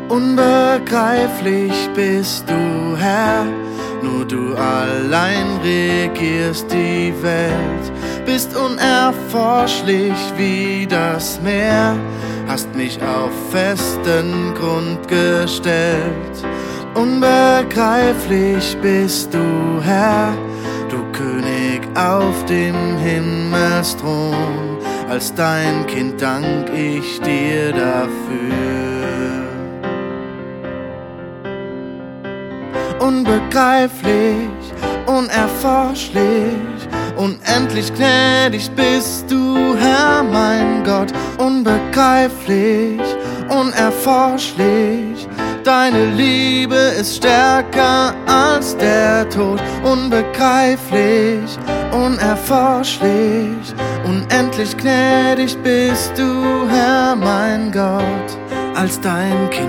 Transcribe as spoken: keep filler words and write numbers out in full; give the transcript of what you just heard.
Unbegreiflich bist du, Herr, nur du allein regierst die Welt, bist unerforschlich wie das Meer, hast mich auf festen Grund gestellt. Unbegreiflich bist du, Herr, du König auf dem Himmelsthron, als dein Kind dank ich dir dafür. Unbegreiflich, unerforschlich, unendlich gnädig bist du, Herr, mein Gott. Unbegreiflich, unerforschlich, deine Liebe ist stärker als der Tod. Unbegreiflich, unerforschlich, unendlich gnädig bist du, Herr, mein Gott, als dein Kind